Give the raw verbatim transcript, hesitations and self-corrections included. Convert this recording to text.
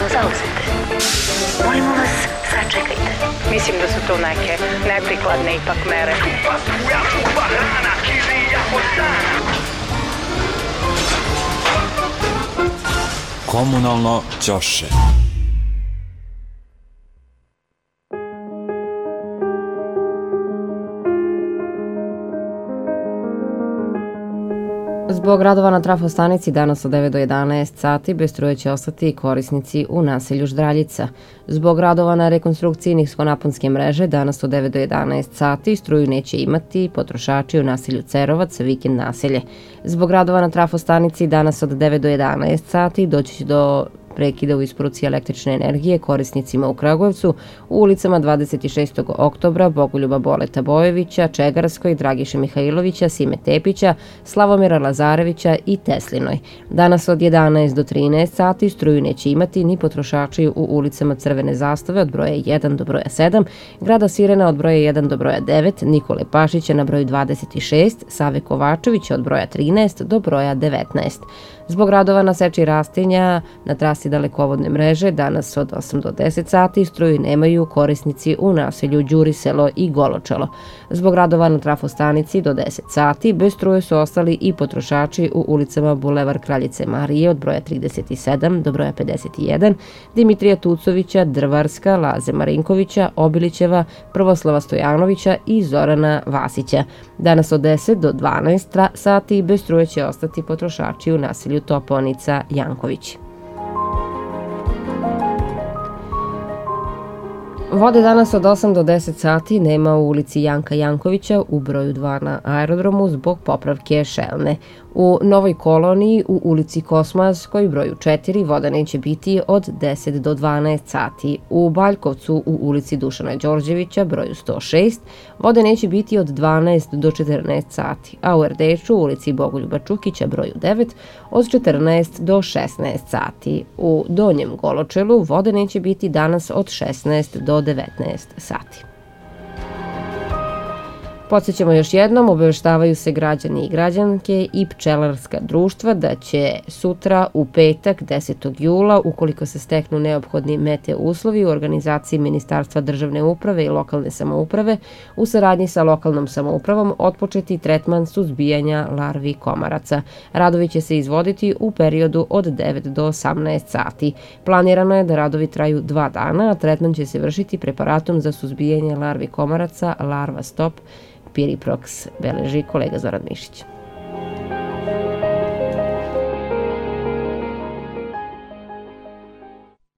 zauzete. Molimo vas, sačekajte. Mislim da su to neke neprikladne ipak mere. Komunalno ćoše. Zbog radova na trafostanici danas od devet do jedanaest sati bez struje će ostati korisnici u naselju Ždraljica. Zbog radova na rekonstrukciji niskonaponske mreže danas od devet do jedanaest sati struju neće imati potrošači u naselju Cerovac, vikend naselje. Zbog radova na trafostanici danas od devet do jedanaest sati doći će do prekida u isporuci električne energije korisnicima u Kragujevcu u ulicama dvadeset šestog oktobra, Bogoljuba Boleta Bojevića, Čegarskoj, Dragiše Mihajlovića, Sime Tepića, Slavomira Lazarevića i Teslinoj. Danas od jedanaest do trinaest sati struju neće imati ni potrošači u ulicama Crvene zastave od broja jedan do broja sedam, Grada Sirena od broja jedan do broja devet, Nikole Pašića na broju dvadeset šest, Save Kovačevića od broja trinaest do broja devetnaest. Zbog radova na seči rastinja na trasi dalekovodne mreže danas od osam do deset sati struju nemaju korisnici u naselju Đuriselo i Goločalo. Zbog radova na trafostanici do deset sati bez struje su ostali i potrošači u ulicama Bulevar Kraljice Marije od broja trideset sedam do broja pedeset jedan, Dimitrija Tucovića, Drvarska, Laze Marinkovića, Obilićeva, Prvoslava Stojanovića i Zorana Vasića. Danas od deset do dvanaest sati bez struje će ostati potrošači u naselju Toponica Janković. Vode danas od osam do deset sati nema u ulici Janka Jankovića u broju dva na aerodromu zbog popravke šelne. U Novoj koloniji u ulici Kosmaskoj broju četiri voda neće biti od deset do dvanaest sati. U Baljkovcu u ulici Dušana Đorđevića broju sto šest vode neće biti od dvanaest do četrnaest sati, a u Erdeču u ulici Bogoljuba Čukića broju devet od četrnaest do šesnaest sati. U Donjem Goločelu vode neće biti danas od šesnaest do devetnaest sati. Podsjećamo još jednom, obaveštavaju se građani i građanke i pčelarska društva da će sutra u petak desetog jula, ukoliko se steknu neophodni meteo uslovi u organizaciji Ministarstva državne uprave i lokalne samouprave u saradnji sa lokalnom samoupravom otpočeti tretman suzbijanja larvi komaraca. Radovi će se izvoditi u periodu od devet do osamnaest sati. Planirano je da radovi traju dva dana, a tretman će se vršiti preparatom za suzbijanje larvi komaraca Larva Stop Piriprox, beleži kolega Zoran Mišić.